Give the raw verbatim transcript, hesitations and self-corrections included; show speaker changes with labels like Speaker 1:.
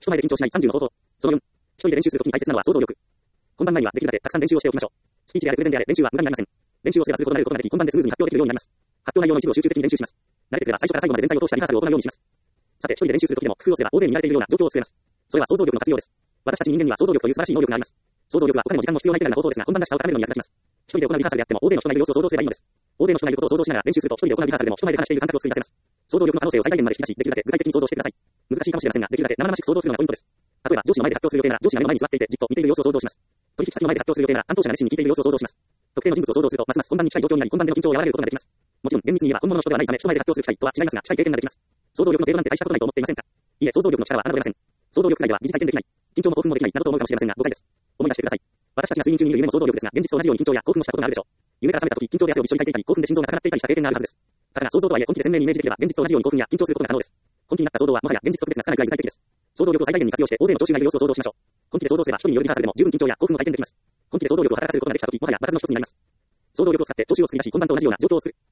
Speaker 1: 人前で緊張しないさんじゅうの方法。そのよん、一人で練習するときに大切なのは想像力。本番前にはできるだけたくさん練習をしておきましょう。スピーチであれプレゼンであれ練習は無駄になりません。練習をすればするほど慣れることができ、本番でスムーズに発表できるようになります。発表内容の一部を集中的に練習します。慣れてくれば最初から最後まで全体を通したリハーサルを行うようにします。さて、一人で練習するときでも工夫をすれば大勢に見られているような状況を作れます。それは想像力の活用です。私たち人間には想像力という素晴らしい能力があります。想像力はお金も時間も必要ない手軽な方法ですが、本番らしさを高めるのに役立ちます。一人で行うリハーサルであっても大勢の人がいる様子を想像すればいいのです。大勢の人がいることを想像しながら練習すると、一人で行うリハーサルでも人前で話している感覚を作り出せます。想像力の可能性を最大限まで引き出し、できるだけ具体的に想像してください。難しいかもしれませんが、できるだけ生々しく想像するのがポイントです。例えば、上司の前で発表する予定なら、上司が目の前に座っていて、じっと見ている様子を想像します。取引先の前で発表する予定なら、担当者が熱心に聞いている様子を想像します。特定の人物を想像すると、ますます本番に近い状況になり、本番での緊張を和らげることができます。もちろん、厳密に言えば本物の人ではないため、人前で発表する機会とは違いますが、近い経験ができます。想像力の程度なんて大したことないと思っていませんか？いえ、想像力の力は侮れません。想像力外では疑似体験できない。緊張も興奮もできないなどと思うかもしれませんが、誤解です。思い出してください。私たちが睡眠中に見る夢も想像力ですが、現実と同じように緊張や興奮をしたことがあるでしょう。夢から覚めた時、緊張で汗をびっしょりかいていたり、興奮で心臓が高鳴っていたりした経験があるはずです。ただ、想像とはいえ、本気で鮮明にイメージできれば、現実と同じように興奮や緊張することが可能です。本気になった想像はもはや現実と区別がつかないくらい具体的です。想像力を最大限に活用して、大勢の聴衆がいる様子を想像しましょう。本気で想像すれば、一人によるリハーサルでも十分緊張や興奮を体験できます。本気で想像力を働かせることができた時、もはや場数の一つになります。想像力を使って聴衆を作り出し、本番と同じような状況を作る。